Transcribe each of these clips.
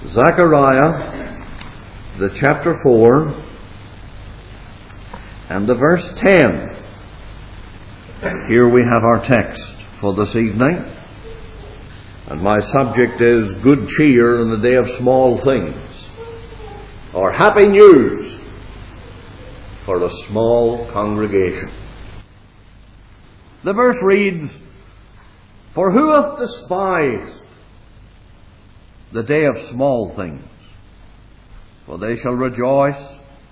Zechariah, the chapter 4, and the verse 10. Here we have our text for this evening. And my subject is good cheer in the day of small things, or happy news for a small congregation. The verse reads, "For who hath despised the day of small things? For they shall rejoice,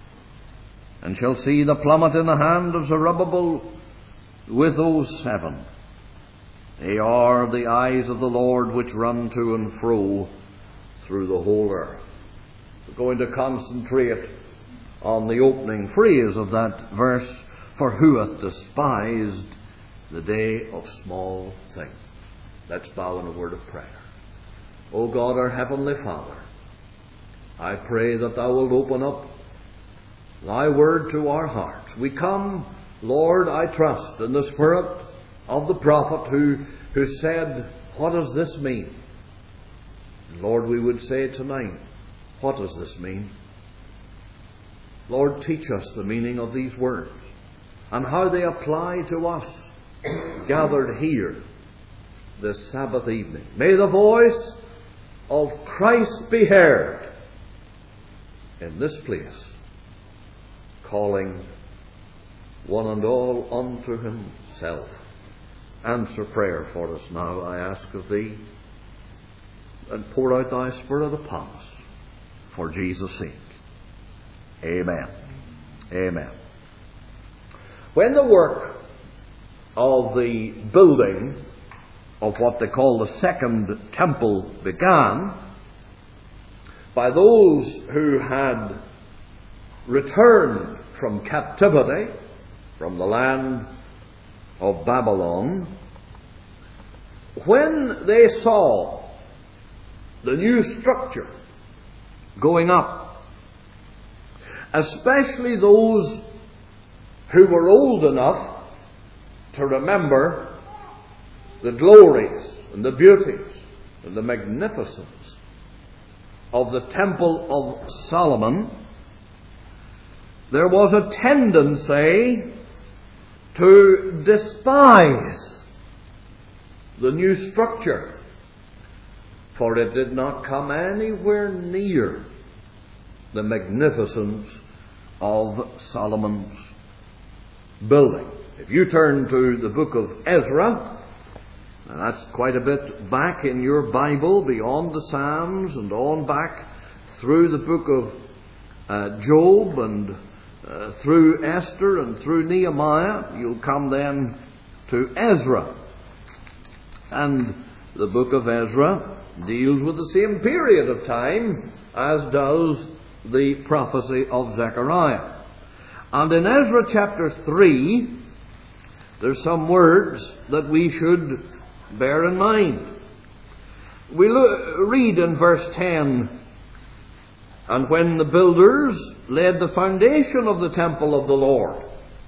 and shall see the plummet in the hand of Zerubbabel with those 7. They are the eyes of the Lord which run to and fro through the whole earth." We're going to concentrate on the opening phrase of that verse, "For who hath despised the day of small things?" Let's bow in a word of prayer. O God, our Heavenly Father, I pray that Thou wilt open up Thy word to our hearts. We come, Lord, I trust, in the spirit of the prophet who said, "What does this mean?" And Lord, we would say tonight, what does this mean? Lord, teach us the meaning of these words and how they apply to us gathered here this Sabbath evening. May the voice of Christ be heard in this place, calling one and all unto Himself. Answer prayer for us now, I ask of Thee, and pour out Thy Spirit upon us for Jesus' sake. Amen. Amen. When the work of the building of what they call the Second Temple began, by those who had returned from captivity from the land of Babylon, when they saw the new structure going up, especially those who were old enough to remember the glories and the beauties and the magnificence of the Temple of Solomon, there was a tendency to despise the new structure, for it did not come anywhere near the magnificence of Solomon's building. If you turn to the book of Ezra, and that's quite a bit back in your Bible, beyond the Psalms and on back through the book of Job and through Esther and through Nehemiah, you'll come then to Ezra. And the book of Ezra deals with the same period of time as does the prophecy of Zechariah. And in Ezra chapter 3, there's some words that we should bear in mind. We read in verse 10, "And when the builders laid the foundation of the temple of the Lord,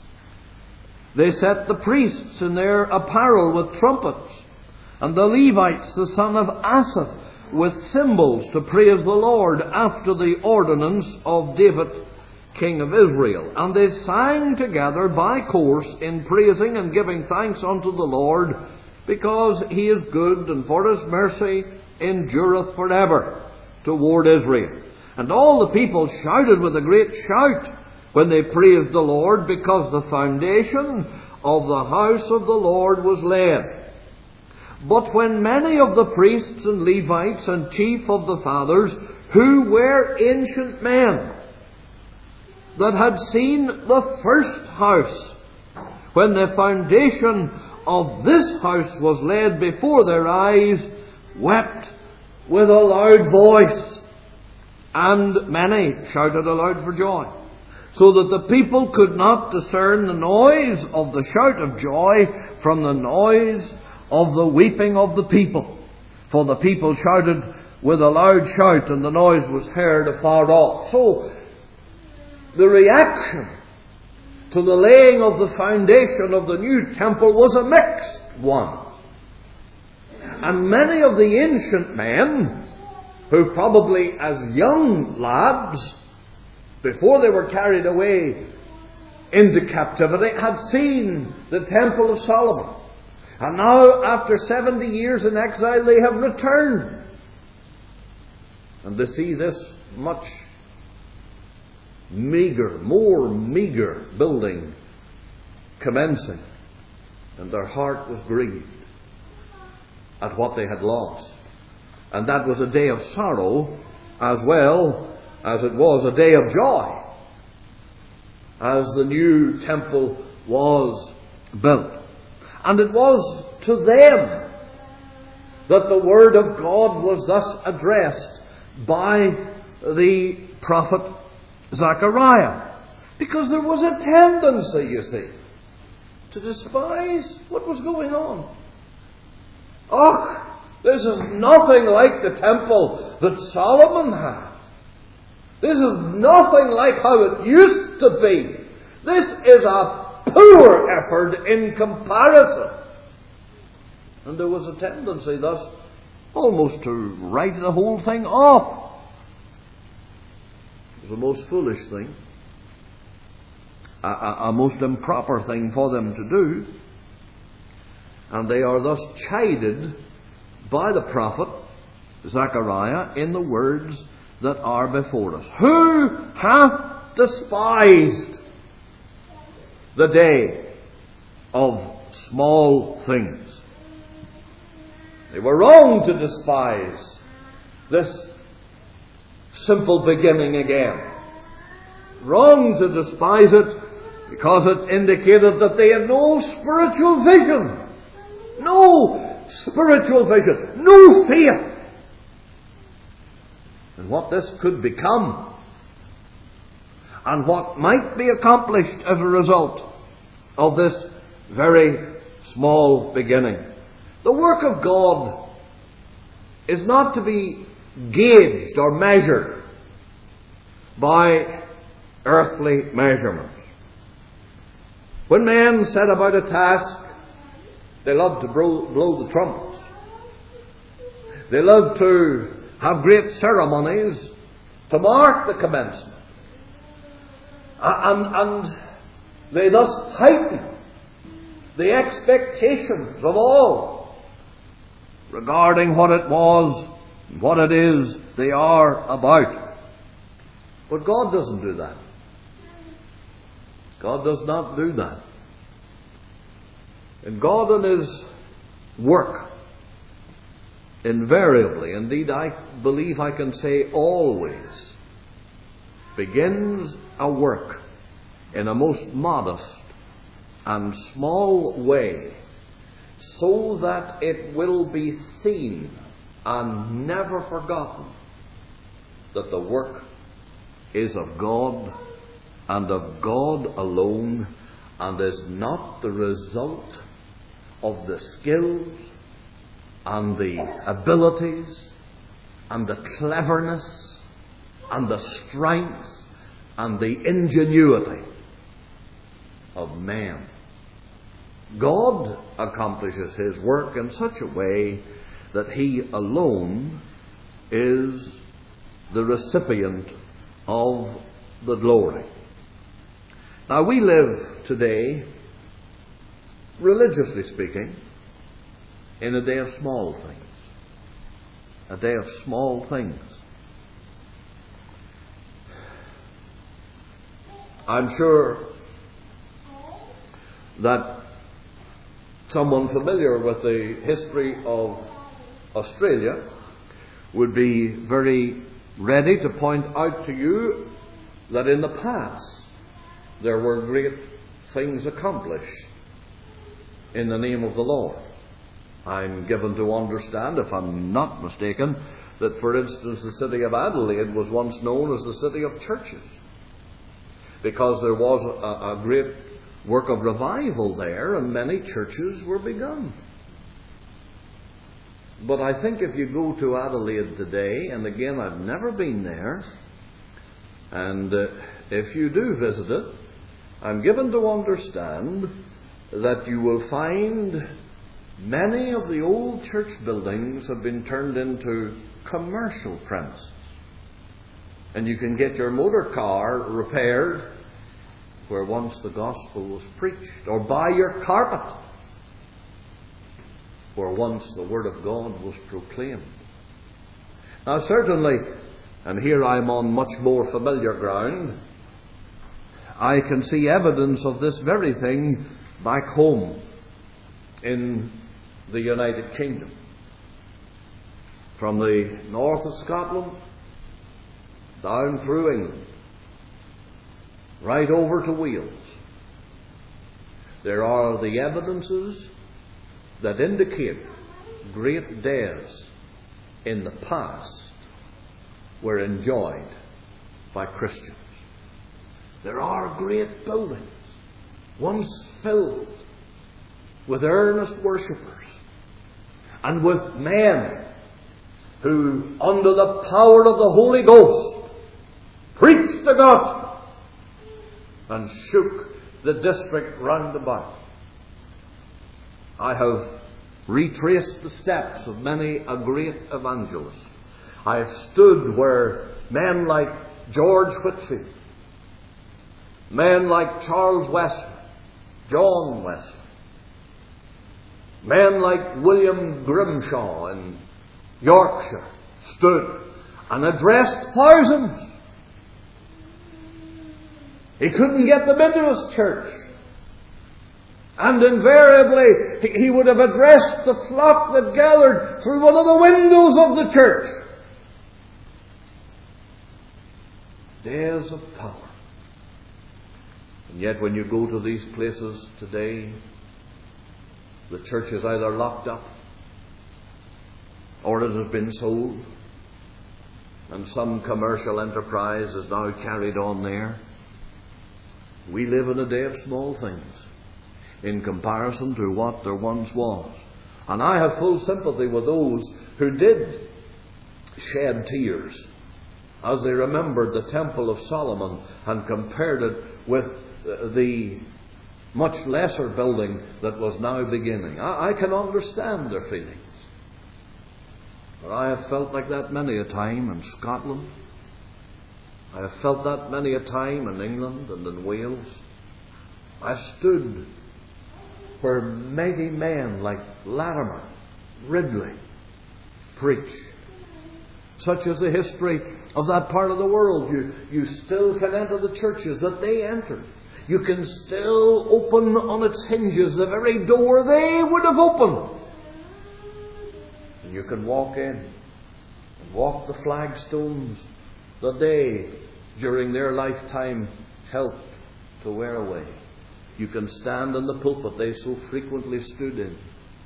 they set the priests in their apparel with trumpets, and the Levites, the son of Asaph, with cymbals to praise the Lord after the ordinance of David, king of Israel. And they sang together by course in praising and giving thanks unto the Lord, because He is good, and for His mercy endureth forever toward Israel. And all the people shouted with a great shout when they praised the Lord, because the foundation of the house of the Lord was laid. But when many of the priests and Levites and chief of the fathers, who were ancient men, that had seen the first house, when the foundation of this house was laid before their eyes, wept with a loud voice, and many shouted aloud for joy, so that the people could not discern the noise of the shout of joy from the noise of the weeping of the people. For the people shouted with a loud shout, and the noise was heard afar off." So the reaction to the laying of the foundation of the new temple was a mixed one. And many of the ancient men who probably as young lads, before they were carried away into captivity, had seen the Temple of Solomon. And now, after 70 years in exile, they have returned. And they see this much more meager building commencing. And their heart was grieved at what they had lost. And that was a day of sorrow as well as it was a day of joy, as the new temple was built. And it was to them that the Word of God was thus addressed by the prophet Zechariah. Because there was a tendency, you see, to despise what was going on. Oh, this is nothing like the temple that Solomon had. This is nothing like how it used to be. This is a poor effort in comparison. And there was a tendency thus almost to write the whole thing off. It was a most foolish thing, a most improper thing for them to do. And they are thus chided by the prophet Zechariah in the words that are before us. Who hath despised the day of small things? They were wrong to despise this simple beginning again. Wrong to despise it because it indicated that they had no spiritual vision. No spiritual vision. No faith. And what this could become, and what might be accomplished as a result of this very small beginning. The work of God is not to be gauged or measured by earthly measurements. When men set about a task, they love to blow the trumpets. They love to have great ceremonies to mark the commencement. And they thus heighten the expectations of all regarding what it was, what it is they are about. But God doesn't do that. God does not do that. And God in His work, invariably, indeed I believe I can say always, begins a work in a most modest and small way, so that it will be seen and never forgotten that the work is of God and of God alone, and is not the result of the skills and the abilities and the cleverness and the strength and the ingenuity of man. God accomplishes His work in such a way that He alone is the recipient of the glory. Now, we live today, religiously speaking, in a day of small things. A day of small things. I'm sure that someone familiar with the history of Australia would be very ready to point out to you that in the past there were great things accomplished in the name of the Lord. I'm given to understand, if I'm not mistaken, that, for instance, the city of Adelaide was once known as the city of churches, because there was a great work of revival there, and many churches were begun. But I think if you go to Adelaide today, and again, I've never been there, and if you do visit it, I'm given to understand that you will find many of the old church buildings have been turned into commercial premises. And you can get your motor car repaired where once the gospel was preached, or buy your carpet where once the Word of God was proclaimed. Now certainly, and here I'm on much more familiar ground, I can see evidence of this very thing back home in the United Kingdom. From the north of Scotland, down through England, right over to Wales, there are the evidences that indicate great days in the past were enjoyed by Christians. There are great buildings, once filled with earnest worshippers and with men who, under the power of the Holy Ghost, preached the gospel and shook the district round about. I have retraced the steps of many a great evangelist. I have stood where men like George Whitefield, men like Charles Wesley, John Wesley, men like William Grimshaw in Yorkshire stood and addressed thousands. He couldn't get them into his church. And invariably he would have addressed the flock that gathered through one of the windows of the church. Days of power. And yet when you go to these places today, the church is either locked up or it has been sold, and some commercial enterprise is now carried on there. We live in a day of small things in comparison to what there once was. And I have full sympathy with those who did shed tears as they remembered the Temple of Solomon and compared it with the much lesser building that was now beginning. I can understand their feelings. But I have felt like that many a time in Scotland. I have felt that many a time in England and in Wales. I stood where mighty men like Latimer, Ridley preach. Such is the history of that part of the world. You still can enter the churches that they entered. You can still open on its hinges the very door they would have opened. And you can walk in and walk the flagstones that they, during their lifetime, helped to wear away. You can stand in the pulpit they so frequently stood in.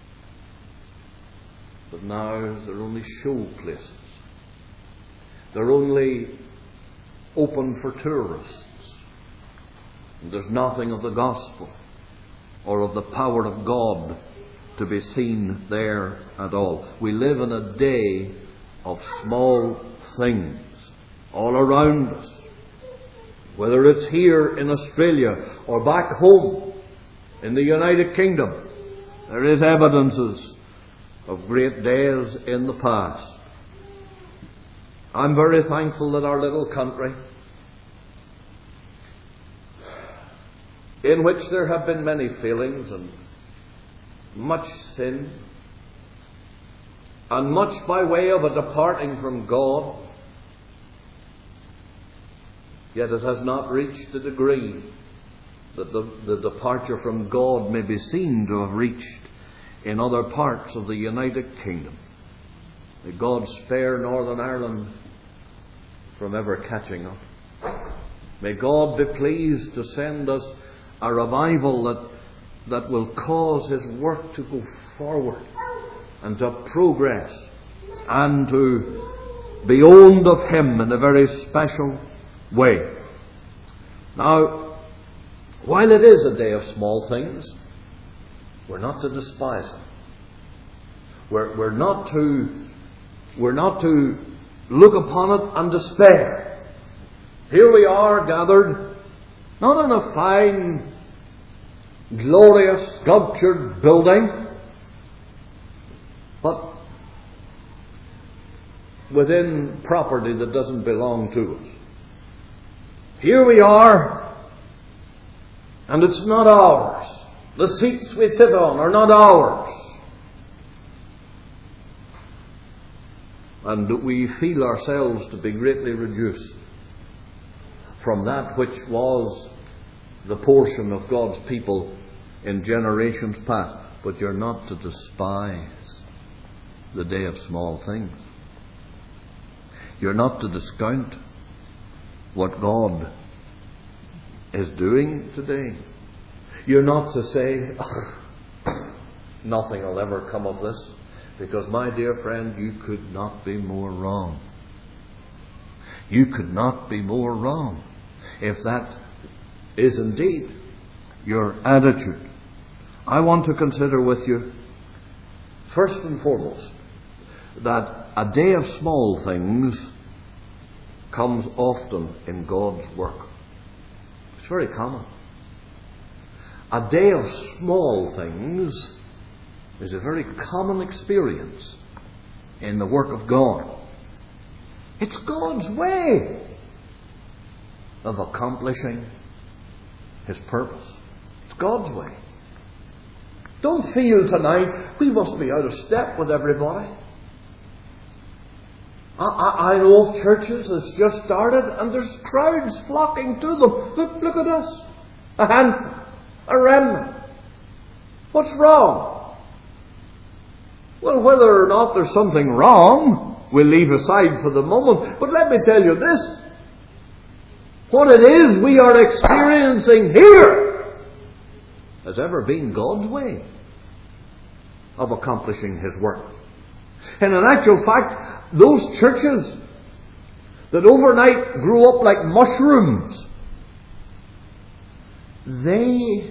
But now they're only show places. They're only open for tourists. And there's nothing of the gospel or of the power of God to be seen there at all. We live in a day of small things all around us. Whether it's here in Australia or back home in the United Kingdom, there is evidences of great days in the past. I'm very thankful that our little country, in which there have been many failings and much sin, and much by way of a departing from God, yet it has not reached the degree that the departure from God may be seen to have reached in other parts of the United Kingdom. May God spare Northern Ireland from ever catching up. May God be pleased to send us a revival that will cause His work to go forward and to progress and to be owned of Him in a very special way. Now, while it is a day of small things, we're not to despise it. We're not to look upon it and despair. Here we are gathered, not in a fine, glorious, sculptured building, but within property that doesn't belong to us. Here we are, and it's not ours. The seats we sit on are not ours. And we feel ourselves to be greatly reduced from that which was the portion of God's people in generations past. But you're not to despise the day of small things. You're not to discount what God is doing today. You're not to say, nothing will ever come of this. Because, my dear friend, you could not be more wrong. You could not be more wrong if that is indeed your attitude. I want to consider with you, first and foremost, that a day of small things comes often in God's work. It's very common. A day of small things is a very common experience in the work of God. It's God's way of accomplishing His purpose. It's God's way. Don't feel tonight we must be out of step with everybody. I know of churches that's just started and there's crowds flocking to them. Look at us. A handful. A remnant. What's wrong? Well, whether or not there's something wrong, we'll leave aside for the moment. But let me tell you this. What it is we are experiencing here has ever been God's way of accomplishing His work. And in actual fact, those churches that overnight grew up like mushrooms, they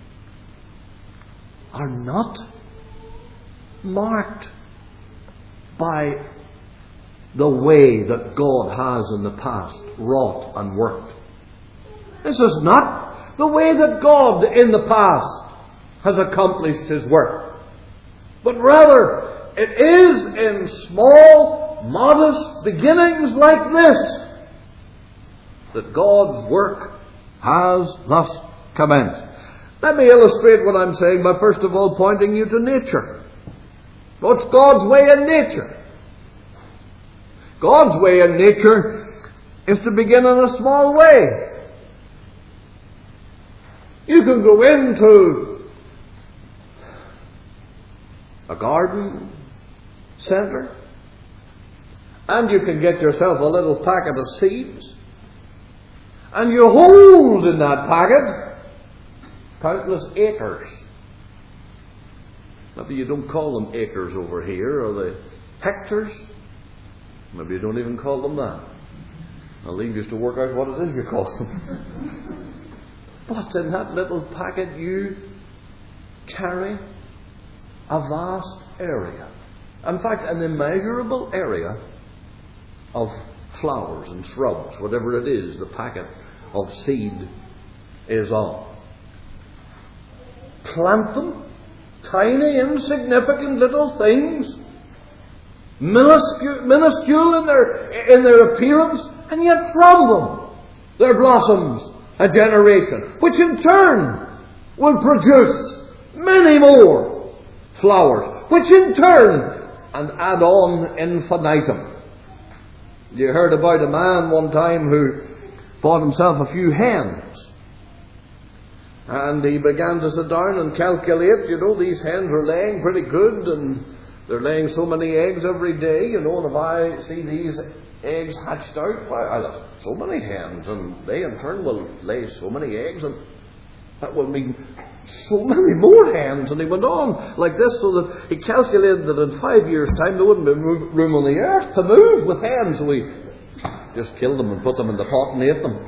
are not marked by the way that God has in the past wrought and worked. This is not the way that God in the past has accomplished His work, but rather it is in small, modest beginnings like this that God's work has thus commenced. Let me illustrate what I'm saying by first of all pointing you to nature. What's God's way in nature? God's way in nature is to begin in a small way. You can go into a garden centre and you can get yourself a little packet of seeds and you hold in that packet countless acres. Maybe you don't call them acres over here, or the hectares. Maybe you don't even call them that. I'll leave you to work out what it is you call them. But in that little packet you carry a vast area. In fact, an immeasurable area of flowers and shrubs, whatever it is the packet of seed is on. Plant them. Tiny, insignificant little things, minuscule in their appearance, and yet from them there blossoms a generation, which in turn will produce many more flowers, which in turn and add on infinitum. You heard about a man one time who bought himself a few hens. And he began to sit down and calculate, these hens are laying pretty good and they're laying so many eggs every day, and if I see these eggs hatched out, why, I'll have so many hens and they in turn will lay so many eggs and that will mean so many more hens. And he went on like this so that he calculated that in 5 years' time there wouldn't be room on the earth to move with hens. So he just killed them and put them in the pot and ate them.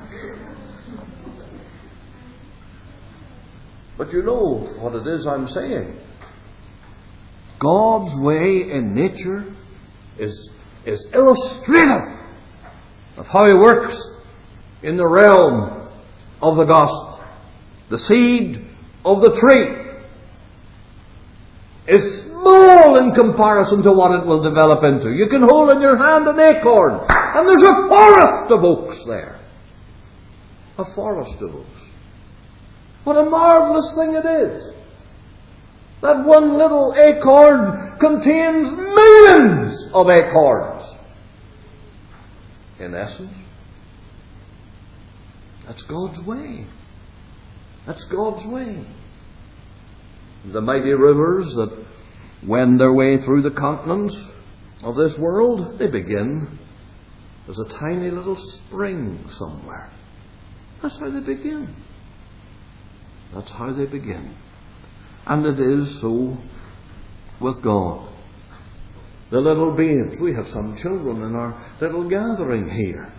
But you know what it is I'm saying. God's way in nature is illustrative of how He works in the realm of the gospel. The seed of the tree is small small in comparison to what it will develop into. You can hold in your hand an acorn, and there's a forest of oaks there. A forest of oaks. What a marvelous thing it is. That one little acorn contains millions of acorns. In essence, that's God's way. That's God's way. The mighty rivers that wend their way through the continents of this world, they begin as a tiny little spring somewhere. That's how they begin. That's how they begin. And it is so with God. The little babes, we have some children in our little gathering here.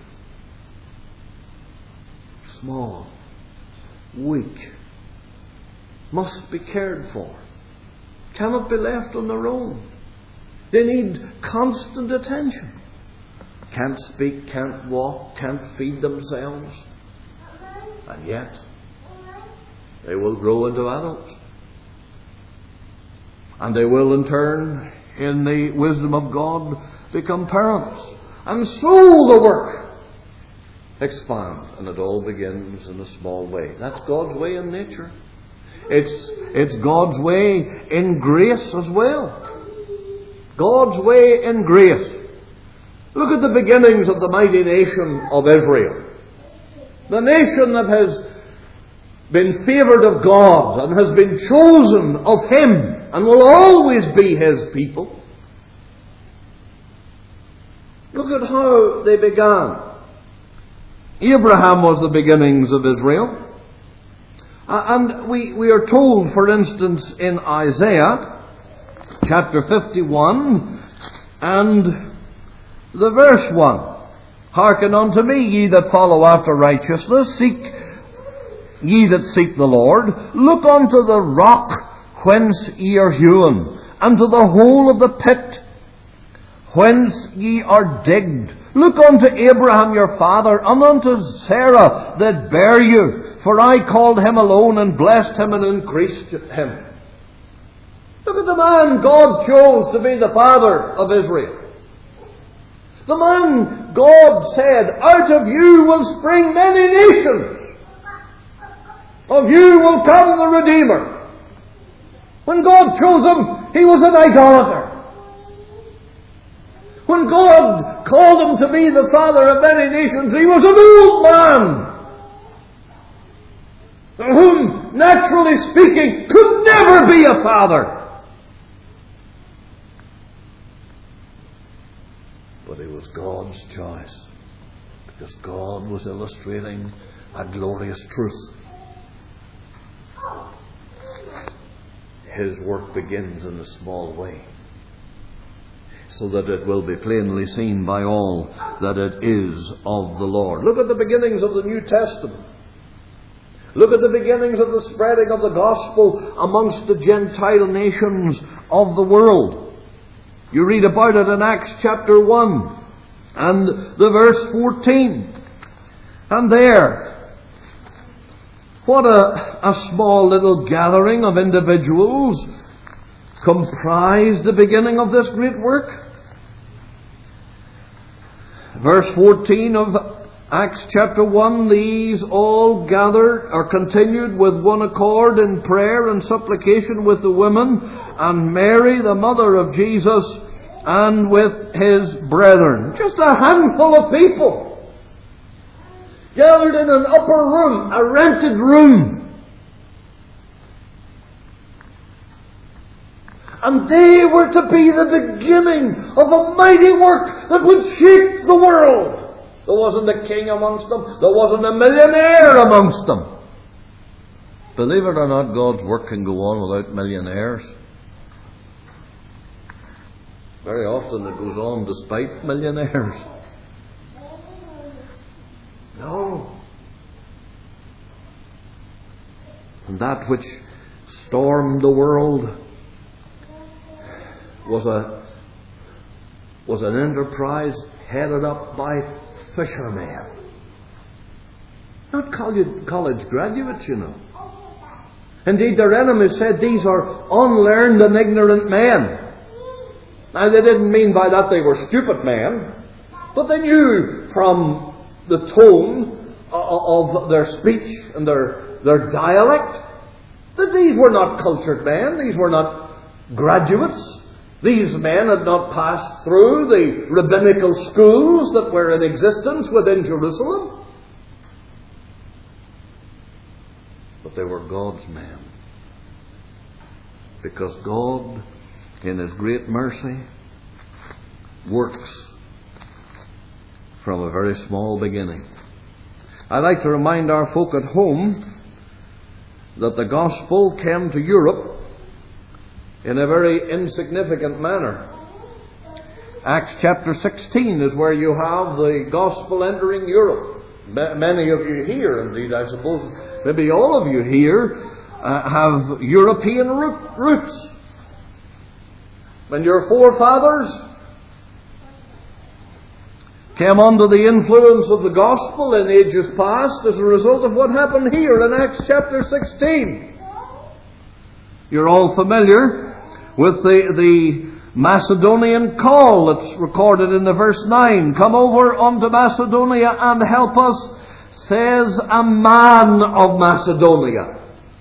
Small, weak, must be cared for, cannot be left on their own. They need constant attention. Can't speak, can't walk, can't feed themselves. And yet, they will grow into adults. And they will in turn, in the wisdom of God, become parents. And so the work expands. And it all begins in a small way. That's God's way in nature. It's God's way in grace as well. God's way in grace. Look at the beginnings of the mighty nation of Israel. The nation that has been favoured of God and has been chosen of Him and will always be His people. Look at how they began. Abraham was the beginnings of Israel. And we are told, for instance, in Isaiah chapter 51 and the verse 1. Hearken unto me, ye that follow after righteousness, ye that seek the Lord. Look unto the rock whence ye are hewn, and to the hole of the pit whence ye are digged. Look unto Abraham your father, and unto Sarah that bare you. For I called him alone, and blessed him, and increased him. Look at the man God chose to be the father of Israel. The man God said, out of you will spring many nations. Of you will come the Redeemer. When God chose him, he was an idolater. When God called him to be the father of many nations, he was an old man, whom, naturally speaking, could never be a father. But it was God's choice, because God was illustrating a glorious truth. His work begins in a small way, so that it will be plainly seen by all that it is of the Lord. Look at the beginnings of the New Testament. Look at the beginnings of the spreading of the gospel amongst the Gentile nations of the world. You read about it in Acts chapter 1 and the verse 14. And there, what a small little gathering of individuals comprised the beginning of this great work. Verse 14 of Acts chapter 1, these all gathered or continued with one accord in prayer and supplication with the women and Mary, the mother of Jesus, and with his brethren. Just a handful of people gathered in an upper room, a rented room. And they were to be the beginning of a mighty work that would shake the world. There wasn't a king amongst them. There wasn't a millionaire amongst them. Believe it or not, God's work can go on without millionaires. Very often it goes on despite millionaires. No. And that which stormed the world was an enterprise headed up by fishermen. Not college graduates, you know. Indeed, their enemies said these are unlearned and ignorant men. Now, they didn't mean by that they were stupid men, but they knew from the tone of their speech and their dialect that these were not cultured men, these were not graduates. These men had not passed through the rabbinical schools that were in existence within Jerusalem. But they were God's men. Because God, in His great mercy, works from a very small beginning. I'd like to remind our folk at home that the gospel came to Europe in a very insignificant manner. Acts chapter 16 is where you have the gospel entering Europe. Many of you here, indeed I suppose maybe all of you here, have European roots. When your forefathers came under the influence of the gospel in ages past as a result of what happened here in Acts chapter 16. You're all familiar with the Macedonian call that's recorded in the verse 9. Come over unto Macedonia and help us, says a man of Macedonia.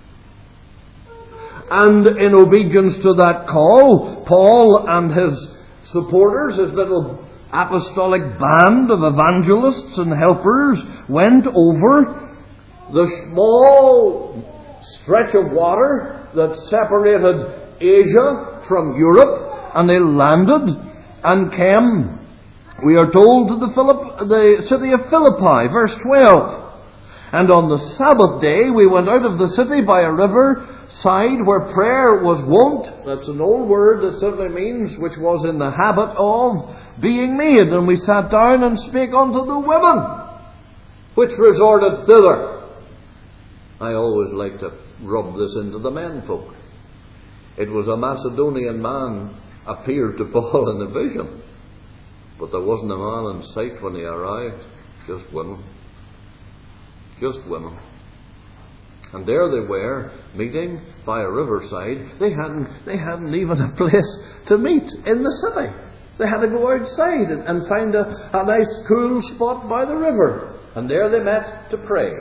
And in obedience to that call, Paul and his supporters, his little apostolic band of evangelists and helpers, went over the small stretch of water that separated Asia from Europe, and they landed and came, we are told, to the city of Philippi, verse 12. And on the Sabbath day we went out of the city by a river side where prayer was wont. That's an old word that simply means which was in the habit of being made. And we sat down and spake unto the women which resorted thither. I always like to rub this into the men folk. It was a Macedonian man appeared to Paul in a vision, but there wasn't a man in sight when he arrived. Just women. Just women. And there they were, meeting by a riverside. They hadn't even a place to meet in the city. They had to go outside and find a nice cool spot by the river. And there they met to pray.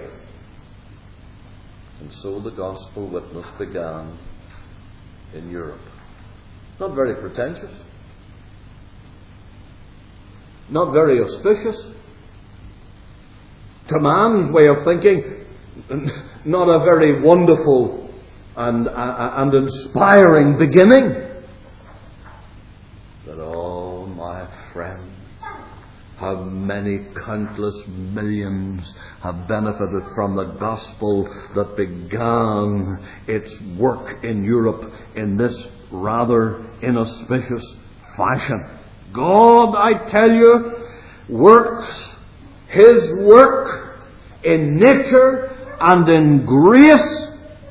And so the gospel witness began in Europe. Not very pretentious. Not very auspicious. To man's way of thinking, not a very wonderful and inspiring beginning. But oh, my friend, how many countless millions have benefited from the gospel that began its work in Europe in this rather inauspicious fashion. God, I tell you, works His work in nature and in grace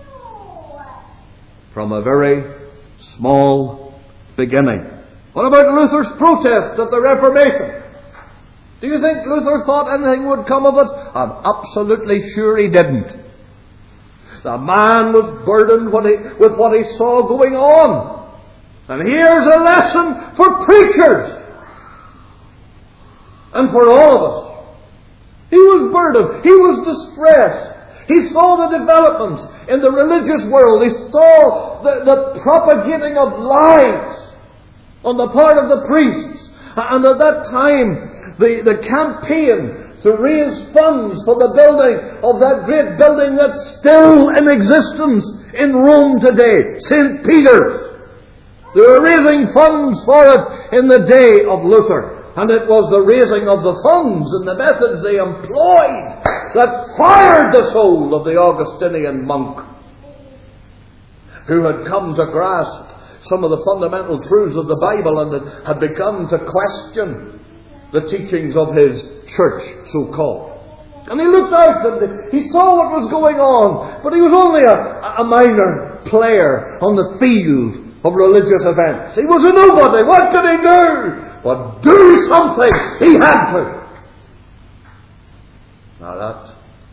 from a very small beginning. What about Luther's protest at the Reformation? Do you think Luther thought anything would come of it? I'm absolutely sure he didn't. The man was burdened with what he saw going on. And here's a lesson for preachers and for all of us. He was burdened. He was distressed. He saw the developments in the religious world. He saw the propagating of lies on the part of the priests. And at that time, the campaign to raise funds for the building of that great building that's still in existence in Rome today, St. Peter's. They were raising funds for it in the day of Luther. And it was the raising of the funds and the methods they employed that fired the soul of the Augustinian monk, who had come to grasp some of the fundamental truths of the Bible and had begun to question the teachings of his church, so-called. And he looked out and he saw what was going on, but he was only a minor player on the field of religious events. He was a nobody. What could he do? But do something. He had to. Now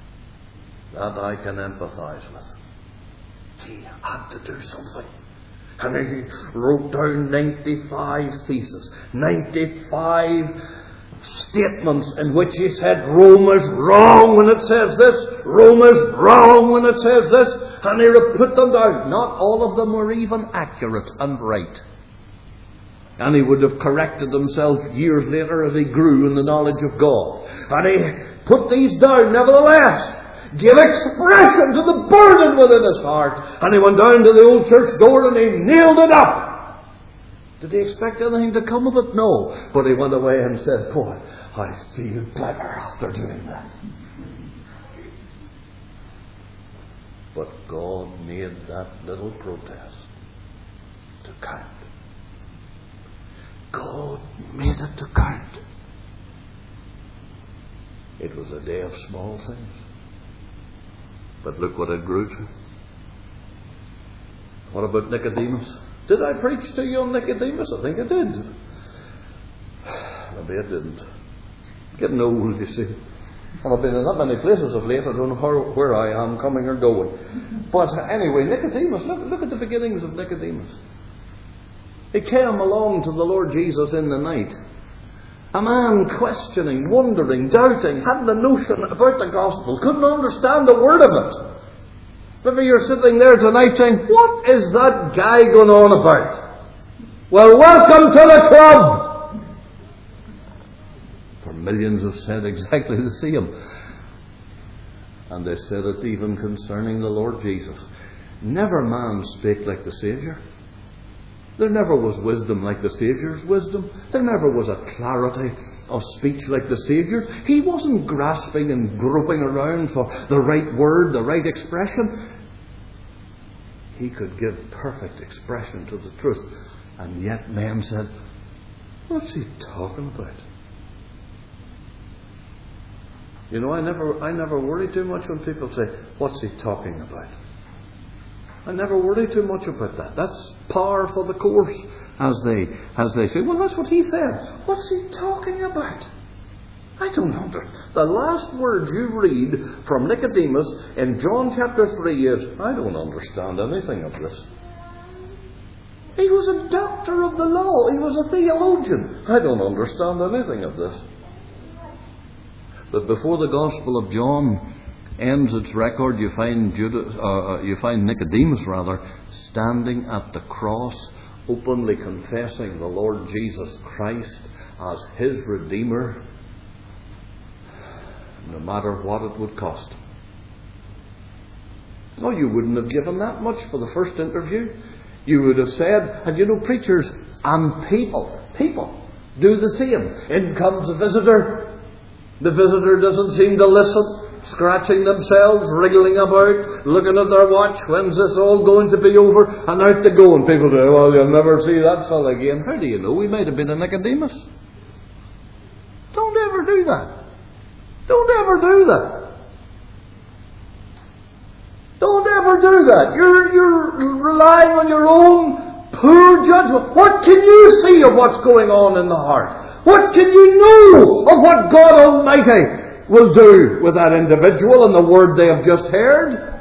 that I can empathize with. He had to do something. And he wrote down 95 theses, 95 statements in which he said, Rome is wrong when it says this, Rome is wrong when it says this, and he put them down. Not all of them were even accurate and right. And he would have corrected himself years later as he grew in the knowledge of God. And he put these down nevertheless, give expression to the burden within his heart. And he went down to the old church door and he nailed it up. Did he expect anything to come of it? No. But he went away and said, boy, I feel better after doing that. But God made that little protest to count. God made it to count. It was a day of small things. But look what it grew to. What about Nicodemus? Did I preach to you on Nicodemus? I think I did. Maybe I didn't. Getting old, you see. I've been in that many places of late, I don't know where I am, coming or going. But anyway, Nicodemus, look at the beginnings of Nicodemus. He came along to the Lord Jesus in the night. A man questioning, wondering, doubting, hadn't a notion about the gospel, couldn't understand a word of it. Maybe you're sitting there tonight saying, what is that guy going on about? Well, welcome to the club! For millions have said exactly the same. And they said it even concerning the Lord Jesus. Never man spake like the Saviour. There never was wisdom like the Saviour's wisdom. There never was a clarity of speech like the Saviour's. He wasn't grasping and groping around for the right word, the right expression. He could give perfect expression to the truth. And yet men said, what's he talking about? You know, I never worry too much when people say, what's he talking about? I never worry too much about that. That's par for the course, as they say. Well, that's what he said. What's he talking about? I don't understand. The last words you read from Nicodemus in John chapter 3 is, I don't understand anything of this. He was a doctor of the law. He was a theologian. I don't understand anything of this. But before the Gospel of John ends its record, you find Nicodemus standing at the cross, openly confessing the Lord Jesus Christ as his Redeemer, no matter what it would cost him. No, you wouldn't have given that much for the first interview. You would have said, and you know, preachers and people do the same. In comes a visitor. The visitor doesn't seem to listen, scratching themselves, wriggling about, looking at their watch. When's this all going to be over? And out they go. And people say, well, you'll never see that fellow again. How do you know? We might have been a Nicodemus. Don't ever do that. Don't ever do that. Don't ever do that. You're relying on your own poor judgment. What can you see of what's going on in the heart? What can you know of what God Almighty will do with that individual and the word they have just heard?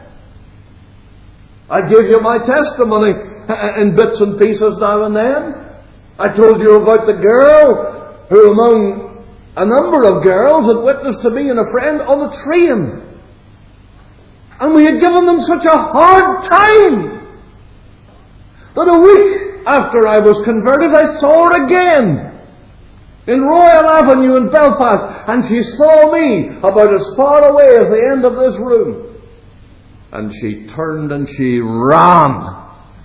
I give you my testimony in bits and pieces now and then. I told you about the girl who, among a number of girls, had witnessed to me and a friend on a train. And we had given them such a hard time that a week after I was converted, I saw her again in Royal Avenue in Belfast, and she saw me about as far away as the end of this room. And she turned and she ran.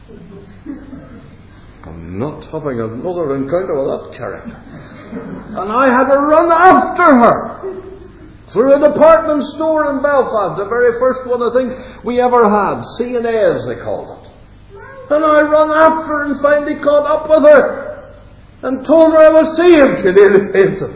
I'm not having another encounter with that character. And I had to run after her through a department store in Belfast, the very first one I think we ever had, C&A as they called it. And I ran after her and finally caught up with her and told her I was saved. She nearly fainted.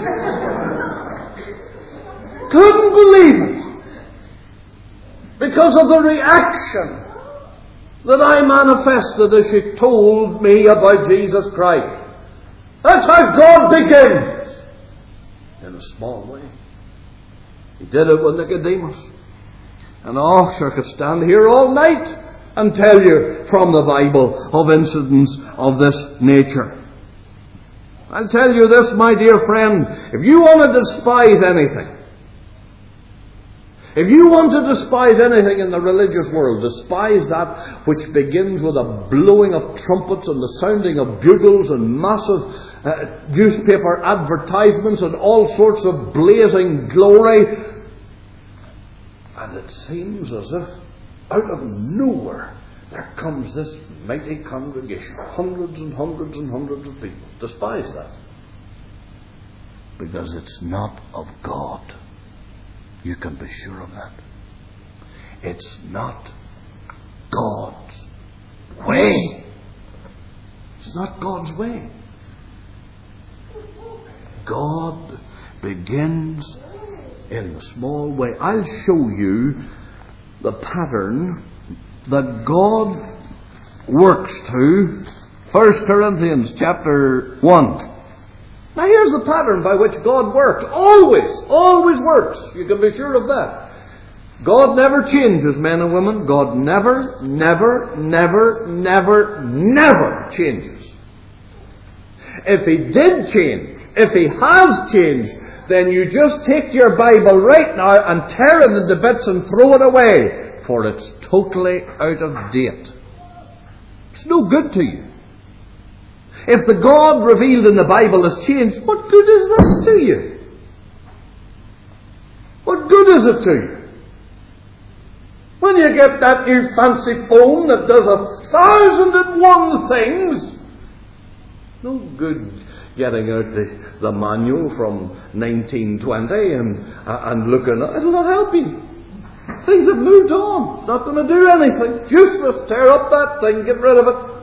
Couldn't believe it, because of the reaction that I manifested as she told me about Jesus Christ. That's how God begins, in a small way. He did it with Nicodemus. And I could stand here all night and tell you from the Bible of incidents of this nature. I'll tell you this, my dear friend, if you want to despise anything, if you want to despise anything in the religious world, despise that which begins with a blowing of trumpets and the sounding of bugles and massive newspaper advertisements and all sorts of blazing glory. And it seems as if out of nowhere there comes this mighty congregation, hundreds and hundreds and hundreds of people. Despise that, because it's not of God. You can be sure of that. It's not God's way. It's not God's way. God begins in the small way. I'll show you the pattern that God works to. 1 Corinthians chapter 1. Now here's the pattern by which God works. Always works. You can be sure of that. God never changes, men and women. God never changes. If He did change, if He has changed, then you just take your Bible right now and tear it into bits and throw it away, for it's totally out of date. It's no good to you. If the God revealed in the Bible has changed, what good is this to you? What good is it to you? When you get that new fancy phone that does 1,001 things, no good getting out the manual from 1920 and looking at it. It'll not help you. Things have moved on. It's not going to do anything. Useless. Tear up that thing. Get rid of it.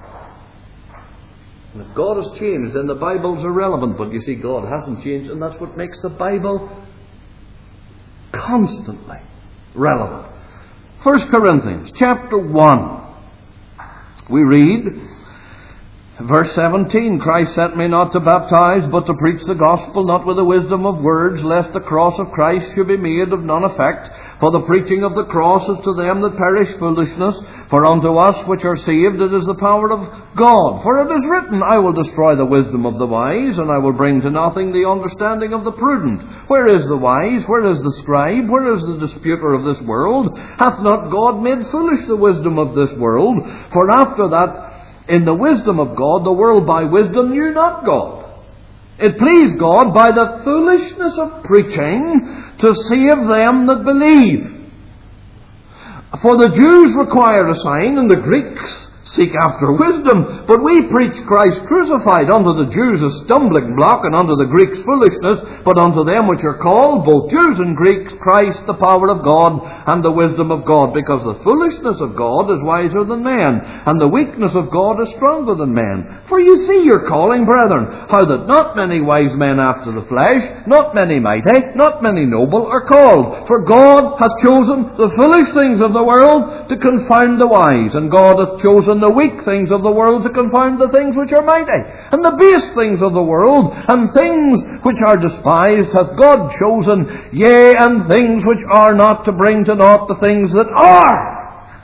And if God has changed, then the Bible's irrelevant. But you see, God hasn't changed, and that's what makes the Bible constantly relevant. 1 Corinthians chapter 1. We read, verse 17, Christ sent me not to baptize, but to preach the gospel, not with the wisdom of words, lest the cross of Christ should be made of none effect. For the preaching of the cross is to them that perish foolishness, for unto us which are saved it is the power of God. For it is written, I will destroy the wisdom of the wise, and I will bring to nothing the understanding of the prudent. Where is the wise? Where is the scribe? Where is the disputer of this world? Hath not God made foolish the wisdom of this world? For after that, in the wisdom of God, the world by wisdom knew not God. It pleased God by the foolishness of preaching to save them that believe. For the Jews require a sign, and the Greeks seek after wisdom. But we preach Christ crucified, unto the Jews a stumbling block, and unto the Greeks foolishness. But unto them which are called, both Jews and Greeks, Christ the power of God and the wisdom of God. Because the foolishness of God is wiser than man, and the weakness of God is stronger than man. For you see your calling, brethren, how that not many wise men after the flesh, not many mighty, not many noble, are called. For God hath chosen the foolish things of the world to confound the wise, and God hath chosen the weak things of the world to confound the things which are mighty, and the base things of the world, and things which are despised hath God chosen, yea, and things which are not, to bring to naught the things that are.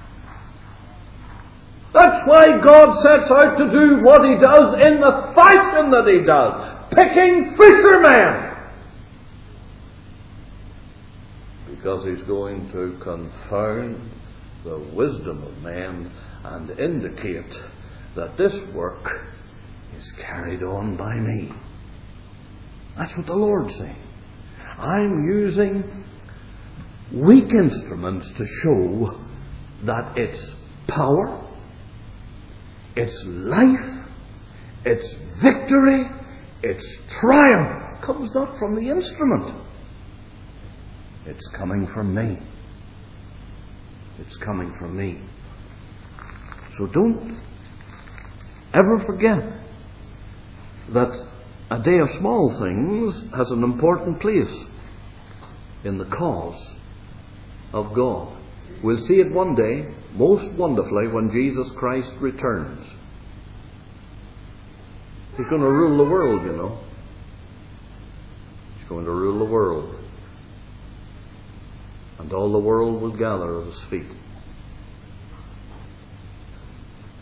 That's why God sets out to do what He does in the fashion that He does, picking fishermen, because He's going to confound the wisdom of man and indicate that this work is carried on by me. That's what the Lord's saying. I'm using weak instruments to show that its power, its life, its victory, its triumph comes not from the instrument. It's coming from me. It's coming from me. So don't ever forget that a day of small things has an important place in the cause of God. We'll see it one day, most wonderfully, when Jesus Christ returns. He's going to rule the world, you know. He's going to rule the world. And all the world will gather at His feet.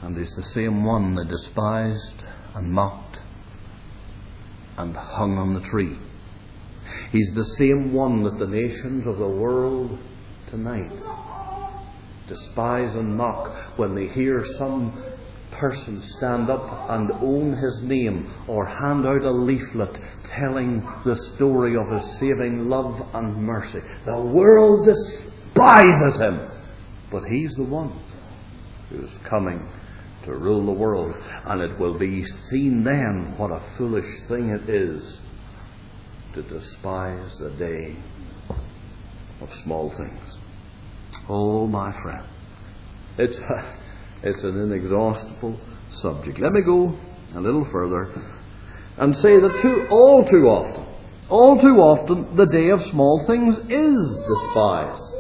And He's the same one they despised and mocked and hung on the tree. He's the same one that the nations of the world tonight despise and mock when they hear some person stand up and own His name or hand out a leaflet telling the story of His saving love and mercy. The world despises Him, but He's the one who is coming to rule the world, and it will be seen then what a foolish thing it is to despise the day of small things. Oh, my friend, it's an inexhaustible subject. Let me go a little further and say that all too often, the day of small things is despised.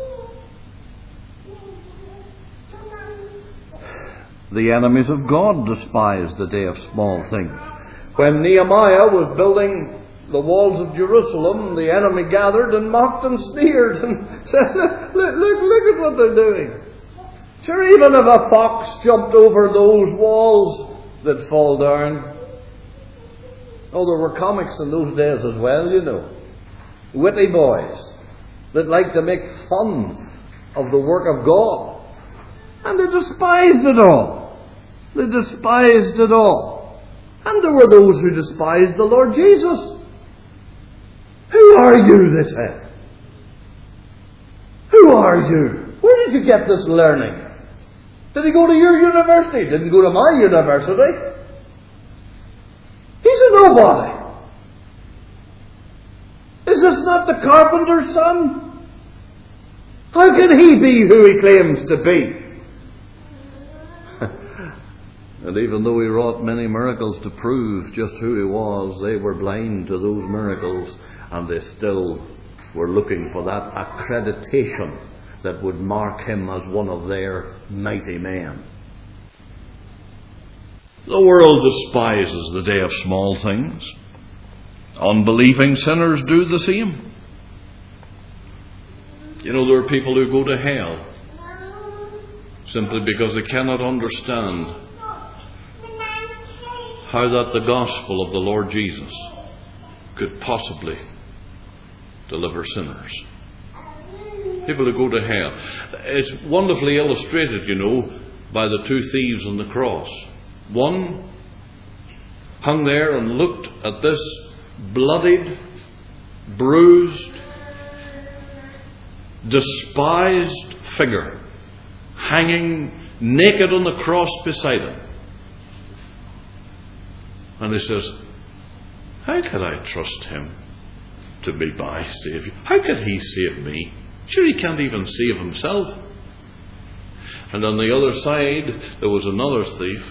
The enemies of God despise the day of small things. When Nehemiah was building the walls of Jerusalem, the enemy gathered and mocked and sneered and said, look at what they're doing. Sure, even if a fox jumped over those walls, they'd fall down. Oh, there were comics in those days as well, you know. Witty boys that liked to make fun of the work of God. And they despised it all. They despised it all. And there were those who despised the Lord Jesus. Who are you, they said. Who are you? Where did you get this learning? Did he go to your university? Didn't go to my university. He's a nobody. Is this not the carpenter's son? How can he be who he claims to be? And even though he wrought many miracles to prove just who he was, they were blind to those miracles, and they still were looking for that accreditation that would mark him as one of their mighty men. The world despises the day of small things. Unbelieving sinners do the same. You know, there are people who go to hell simply because they cannot understand how that the gospel of the Lord Jesus could possibly deliver sinners. People who go to hell. It's wonderfully illustrated, you know, by the two thieves on the cross. One hung there and looked at this bloodied, bruised, despised figure hanging naked on the cross beside him. And he says, how could I trust him to be my Saviour? How could he save me? Sure, he can't even save himself. And on the other side, there was another thief.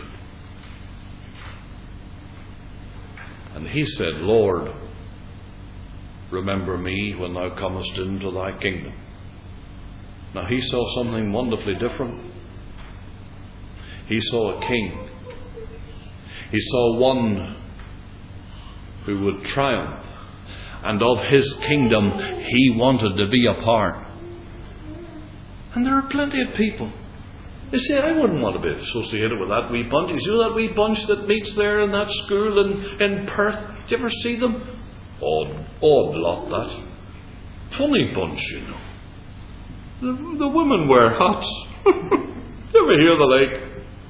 And he said, Lord, remember me when thou comest into thy kingdom. Now, he saw something wonderfully different. He saw a king. He saw one who would triumph, and of his kingdom he wanted to be a part. And there are plenty of people. They say, I wouldn't want to be associated with that wee bunch. You know that wee bunch that meets there in that school in Perth? Do you ever see them? Odd lot, that. Funny bunch, you know. The women wear hats. You ever hear the like?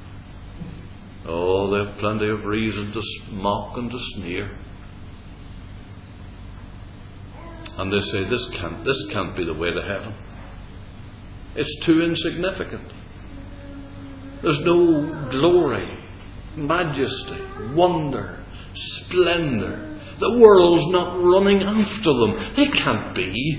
Oh, they have plenty of reason to mock and to sneer. And they say, this can't be the way to heaven. It's too insignificant. There's no glory, majesty, wonder, splendour. The world's not running after them. They can't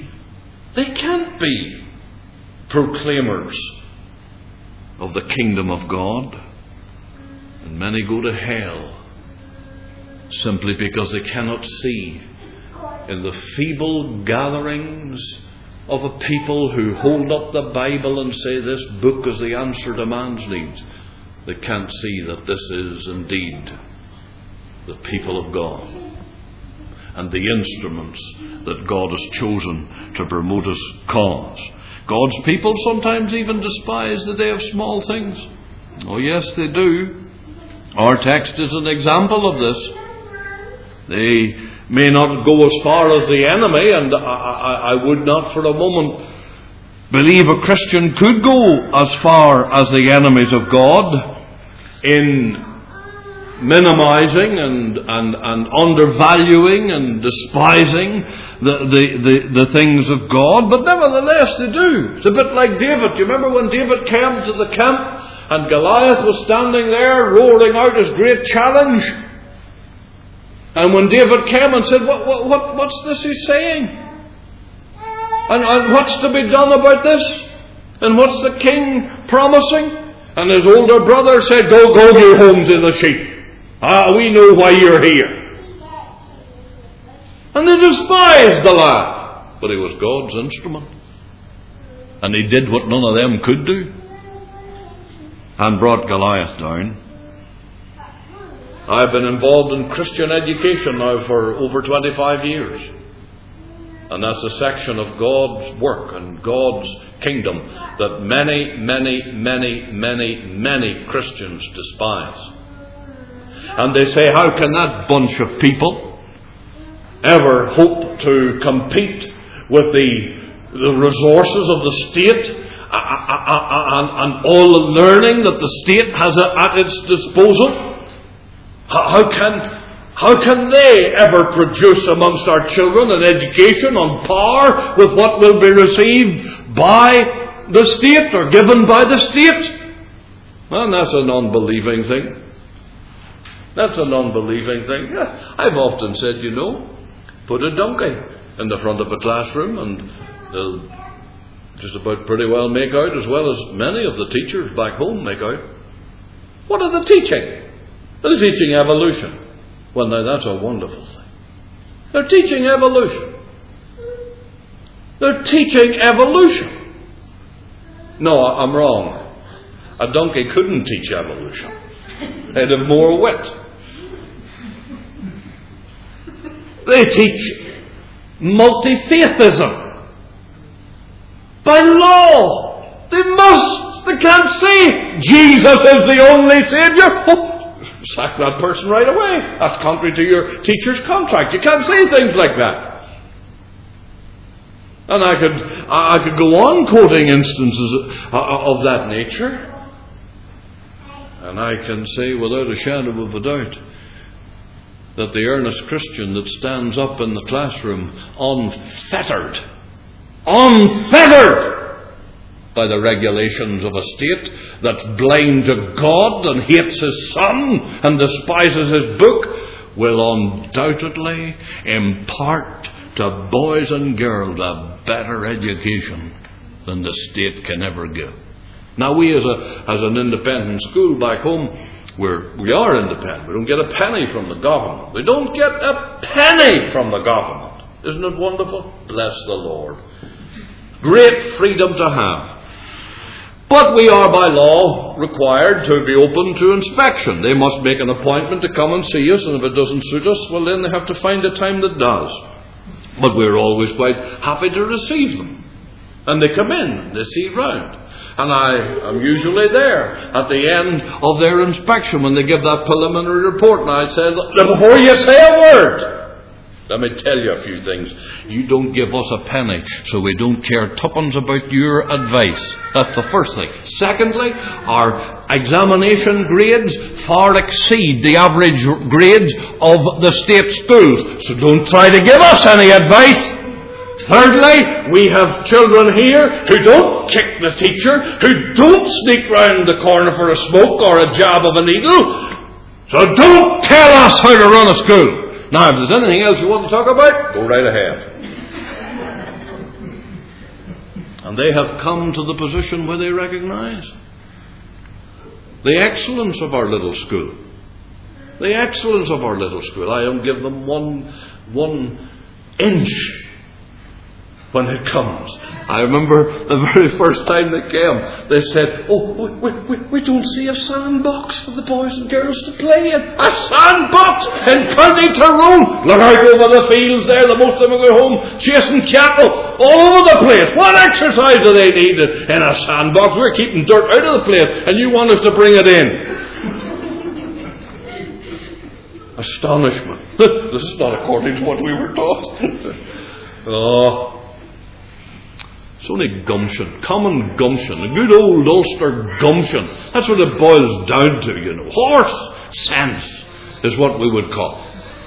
be proclaimers of the kingdom of God. And many go to hell simply because they cannot see in the feeble gatherings of a people who hold up the Bible and say this book is the answer to man's needs. They can't see that this is indeed the people of God and the instruments that God has chosen to promote His cause. God's people sometimes even despise the day of small things. Oh yes, they do. Our text is an example of this. They may not go as far as the enemy, and I would not for a moment believe a Christian could go as far as the enemies of God in minimizing and undervaluing and despising the things of God, but nevertheless they do. It's a bit like David. Do you remember when David came to the camp and Goliath was standing there roaring out his great challenge? And when David came and said, what's this he's saying? And what's to be done about this? And what's the king promising? And his older brother said, Go you home to the sheep. We know why you're here. And they despised the lad. But he was God's instrument. And he did what none of them could do. And brought Goliath down. I've been involved in Christian education now for over 25 years. And that's a section of God's work and God's kingdom that many Christians despise. And they say, how can that bunch of people ever hope to compete with the resources of the state and all the learning that the state has at its disposal? How can they ever produce amongst our children an education on par with what will be received by the state or given by the state? Well, that's an unbelieving thing. That's an unbelieving thing. Yeah, I've often said, put a donkey in the front of a classroom and they'll just about pretty well make out, as well as many of the teachers back home make out. What are they teaching? They're teaching evolution. Well, now that's a wonderful thing. They're teaching evolution. They're teaching evolution. No, I'm wrong. A donkey couldn't teach evolution. They'd have more wit. They teach multi-faithism. By law. They must. They can't say Jesus is the only Saviour. Sack that person right away. That's contrary to your teacher's contract. You can't say things like that. And I could go on quoting instances of that nature. And I can say without a shadow of a doubt that the earnest Christian that stands up in the classroom unfettered by the regulations of a state that's blind to God and hates His Son and despises His book, will undoubtedly impart to boys and girls a better education than the state can ever give. Now, we as an independent school back home, we are independent. We don't get a penny from the government. We don't get a penny from the government. Isn't it wonderful? Bless the Lord. Great freedom to have. But we are by law required to be open to inspection. They must make an appointment to come and see us, and if it doesn't suit us, well then they have to find a time that does. But we're always quite happy to receive them. And they come in, they see round. And I am usually there at the end of their inspection when they give that preliminary report. And I'd say, before you say a word, let me tell you a few things. You don't give us a penny, so we don't care tuppence about your advice. That's the first thing. Secondly, our examination grades far exceed the average grades of the state schools. So don't try to give us any advice. Thirdly, we have children here who don't kick the teacher, who don't sneak round the corner for a smoke or a jab of a needle. So don't tell us how to run a school. Now, if there's anything else you want to talk about, go right ahead. And they have come to the position where they recognize the excellence of our little school. The excellence of our little school. I don't give them one inch when it comes. I remember the very first time they came, they said, "Oh, we don't see a sandbox for the boys and girls to play in. A sandbox in County Tyrone. Look out over the fields there. The most of them go home chasing cattle all over the place. What exercise do they need in a sandbox? We're keeping dirt out of the place, and you want us to bring it in." Astonishment. This is not according to what we were taught. Oh. It's only gumption, common gumption, a good old Ulster gumption. That's what it boils down to, you know. Horse sense is what we would call.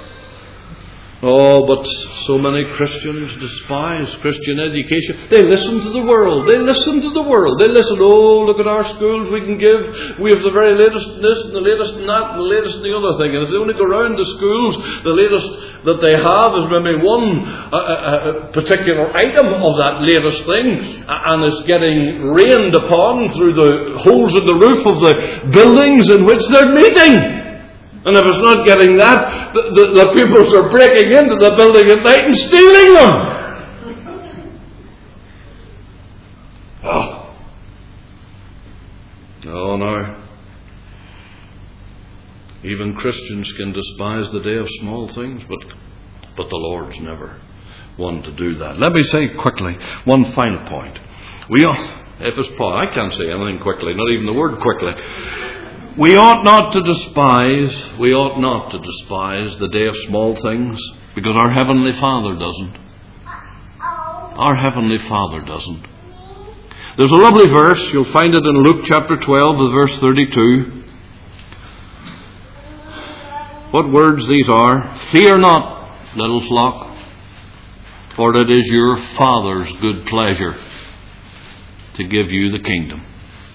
Oh, but so many Christians despise Christian education. They listen to the world. They listen to the world. They listen, "Oh, look at our schools we can give. We have the very latest in this and the latest in that and the latest in the other thing." And if they only go around the schools, the latest that they have is maybe one particular item of that latest thing, and it's getting rained upon through the holes in the roof of the buildings in which they're meeting. And if it's not getting that, the pupils are breaking into the building at night and stealing them. Oh no. Even Christians can despise the day of small things, but the Lord's never one to do that. Let me say quickly one final point. If it's Paul, I can't say anything quickly, not even the word quickly. We ought not to despise the day of small things, because our Heavenly Father doesn't. Our Heavenly Father doesn't. There's a lovely verse, you'll find it in Luke chapter 12, verse 32. What words these are? "Fear not, little flock, for it is your Father's good pleasure to give you the kingdom."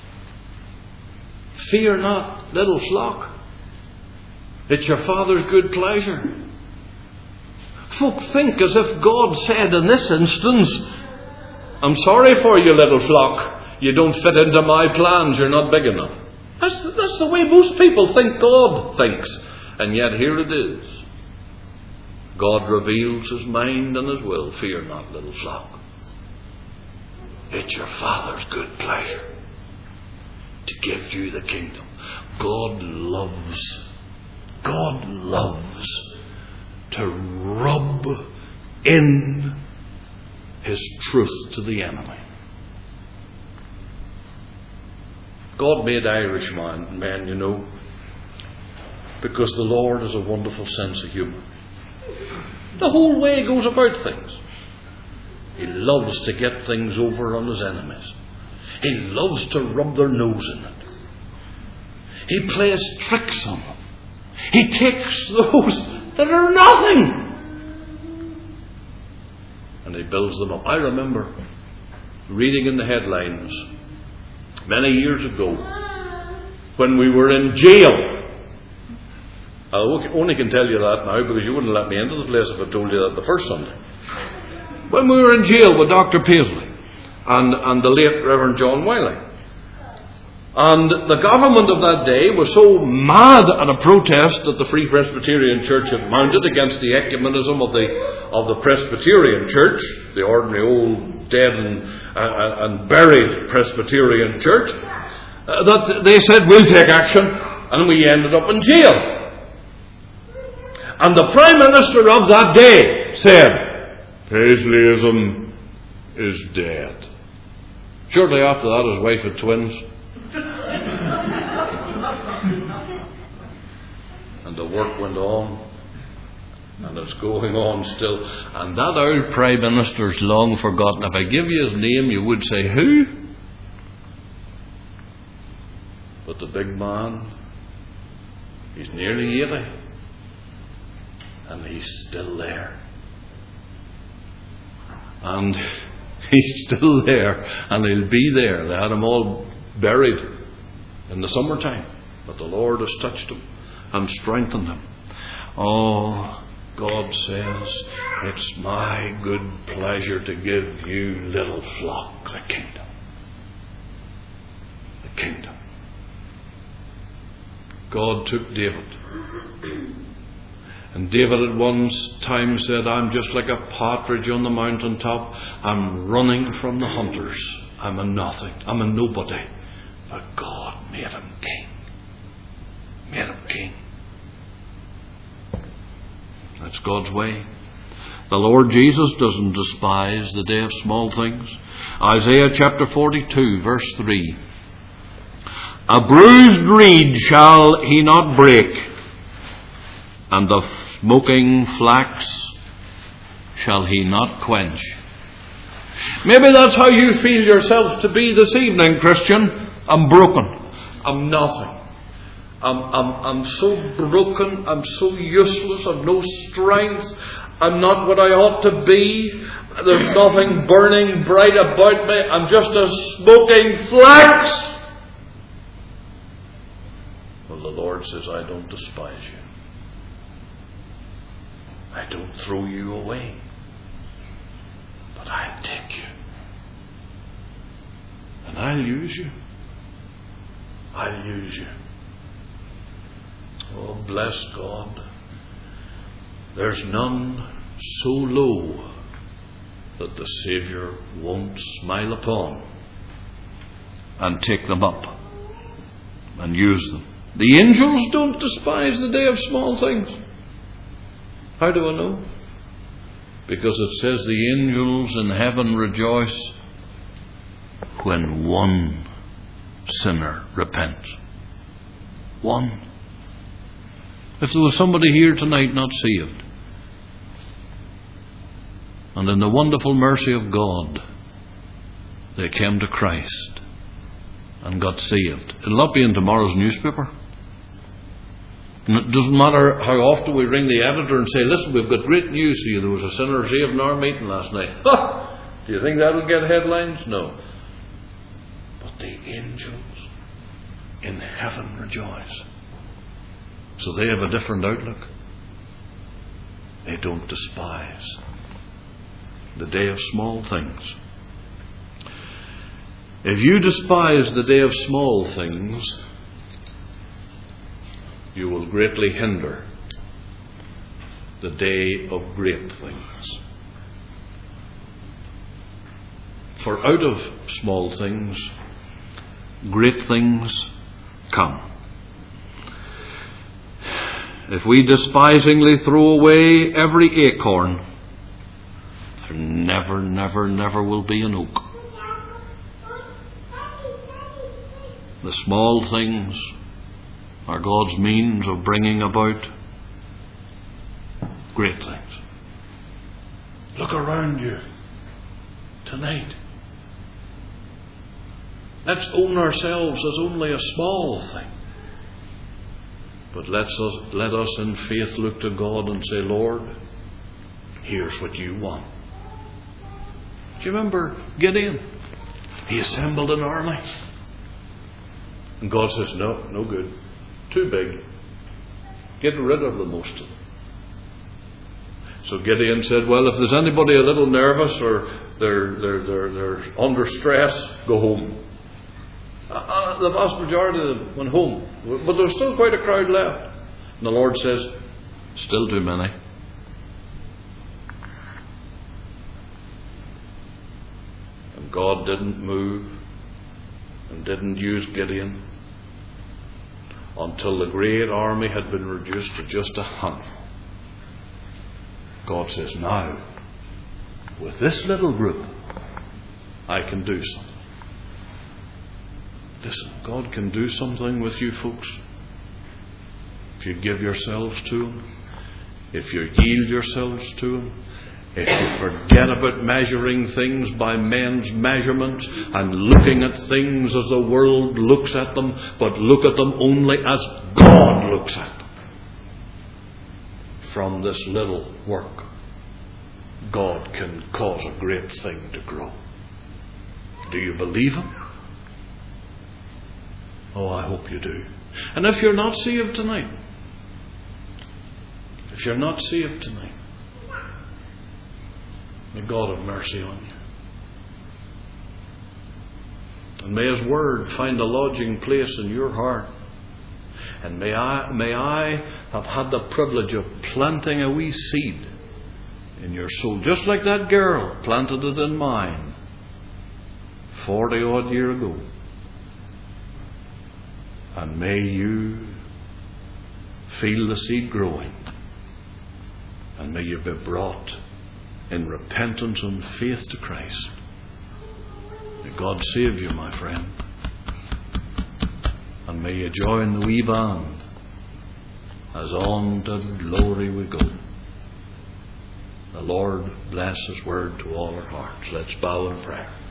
Fear not, little flock. It's your Father's good pleasure. Folk think as if God said in this instance, "I'm sorry for you, little flock. You don't fit into my plans. You're not big enough." That's the way most people think God thinks. And yet here it is. God reveals His mind and His will. Fear not, little flock. It's your Father's good pleasure to give you the kingdom. God loves to rub in His truth to the enemy. God made Irish men, you know, because the Lord has a wonderful sense of humour. The whole way He goes about things. He loves to get things over on His enemies. He loves to rub their nose in it. He plays tricks on them. He takes those that are nothing and He builds them up. I remember reading in the headlines many years ago when we were in jail. I only can tell you that now because you wouldn't let me into the place if I told you that the first Sunday. When we were in jail with Dr. Paisley and the late Reverend John Wiley. And the government of that day was so mad at a protest that the Free Presbyterian Church had mounted against the ecumenism of the Presbyterian Church, the ordinary old dead and buried Presbyterian Church, that they said, "We'll take action," and we ended up in jail. And the Prime Minister of that day said, "Paisleyism is dead." Shortly after that, his wife had twins. And the work went on, and it's going on still. And that old Prime Minister's long forgotten. If I give you his name, you would say, "Who?" But the big man, he's nearly 80, and he's still there. And he's still there, and he'll be there. They had him all buried in the summertime, but the Lord has touched him and strengthened him. Oh, God says, "It's my good pleasure to give you, little flock, the kingdom." The kingdom. God took David And David at one time said, I'm just like a partridge on the mountain top. I'm running from the hunters. I'm a nothing. I'm a nobody. But God made him king. Made him king. That's God's way. The Lord Jesus doesn't despise the day of small things. Isaiah chapter 42, verse 3. A bruised reed shall he not break, and the smoking flax shall he not quench. Maybe that's how you feel yourself to be this evening, Christian. I'm broken. I'm nothing. I'm so broken. I'm so useless. I've no strength. I'm not what I ought to be. There's nothing burning bright about me. I'm just a smoking flax. Well, the Lord says, I don't despise you. I don't throw you away. But I'll take you. And I'll use you. I'll use you. Oh, bless God. There's none so low that the Saviour won't smile upon and take them up and use them. The angels don't despise the day of small things. How do I know? Because it says the angels in heaven rejoice when one sinner repents. One. If there was somebody here tonight not saved, and in the wonderful mercy of God, they came to Christ and got saved, it'll not be in tomorrow's newspaper. And it doesn't matter how often we ring the editor and say, listen, we've got great news for you. There was a sinner saved in our meeting last night. Do you think that'll get headlines? No. But the angels in heaven rejoice. So they have a different outlook. They don't despise the day of small things. If you despise the day of small things, you will greatly hinder the day of great things. For out of small things, great things come. If we despisingly throw away every acorn, there never, never, never will be an oak. The small things are God's means of bringing about great things. Look around you tonight. Let's own ourselves as only a small thing. But let us in faith look to God and say, Lord, here's what you want. Do you remember Gideon? He assembled an army. And God says, no good. Too big. Get rid of the most of them. So Gideon said, well, if there's anybody a little nervous or they're under stress, go home. The vast majority of them went home. But there's still quite a crowd left. And the Lord says, still too many. And God didn't move and didn't use Gideon until the great army had been reduced to just a handful. God says, now, with this little group, I can do something. Listen, God can do something with you folks. If you give yourselves to Him, if you yield yourselves to Him, if you forget about measuring things by men's measurements and looking at things as the world looks at them, but look at them only as God looks at them. From this little work, God can cause a great thing to grow. Do you believe Him? Oh, I hope you do. And if you're not saved tonight, may God have mercy on you. And may His Word find a lodging place in your heart. And may I have had the privilege of planting a wee seed in your soul, just like that girl planted it in mine 40 odd years ago. And may you feel the seed growing, and may you be brought in repentance and faith to Christ. May God save you, my friend. And may you join the wee band as on to glory we go. The Lord bless His word to all our hearts. Let's bow in prayer.